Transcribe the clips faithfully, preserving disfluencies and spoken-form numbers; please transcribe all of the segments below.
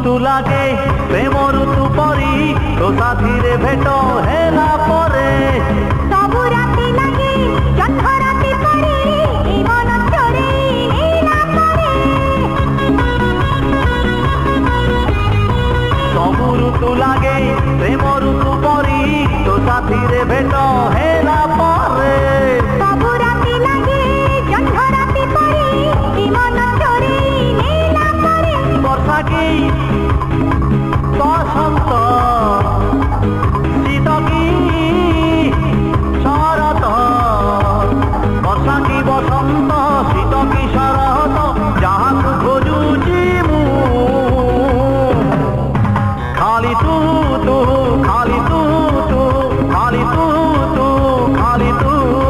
ऋतु लागे प्रेम ऋतु परी तो साथी रे भेट हेला परे सबु राति लागे जन्म राति परी ए मन चोरे नेला परे सबु ऋतु लागे प्रेम ऋतु परी तो साथी रे भेट हेला परे सबु राति लागे जन्म राति परी ए मन चोरे नेला परे वर्षा की बसंत शीत की शरत वर्षा की बसंत शीत की शरत जहाँ तू खोजुची मु खाली तू तू खाली तू तू खाली तू तू खाली तू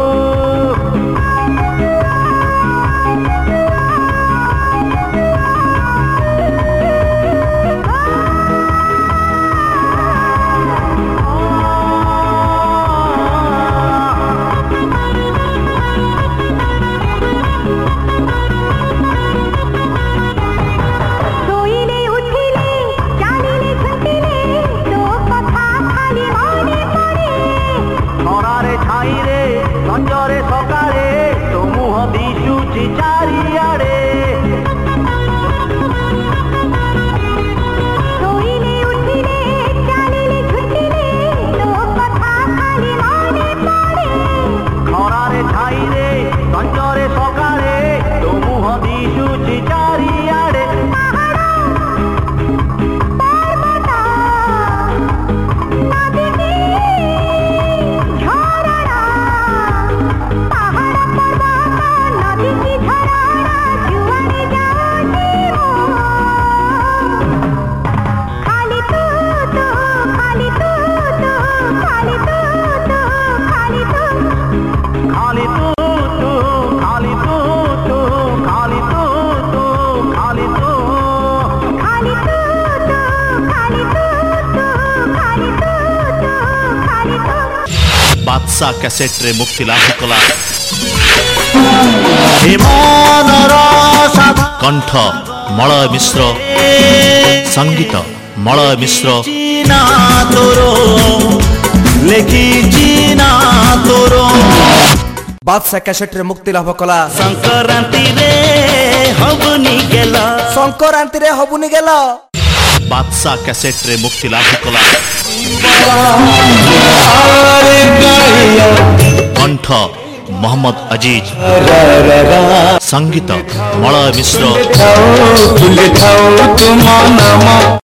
संजरे सकाळे तो मुह दिशुची चारियाडे सोईले उठिले चालिले झुटिले तो कथा खाली मने पड़े खरारे छाईरे संजरे सकाळे तो मुह दिशुची चारियाडे पर्वत नदी झरणा पहाड़ पर्वत नदी की झरणा जुआरे जाऊंगी वो खाली तू तू खाली तू तू खाली तू तू खाली तू खाली तू तू खाली तू तू खाली तू तू खाली तू खाली तू तू खाली तू तू खाली तू तू खाली तू बादशाह कैसेट रे मुक्ति लाभ कला कंठ मलय मिश्र संगीत मलय मिश्र चीना तोरो लेखी चीना तोरो बादशाह कैसेट रे मुक्ति लाभ कला संक्रांति रे हबुनी गेला संक्रांति रे हबुनी गेला बादशाह कैसेट रे मुक्ति लाभ कला कंठ मोहम्मद अजीज संगीत मलय मिश्र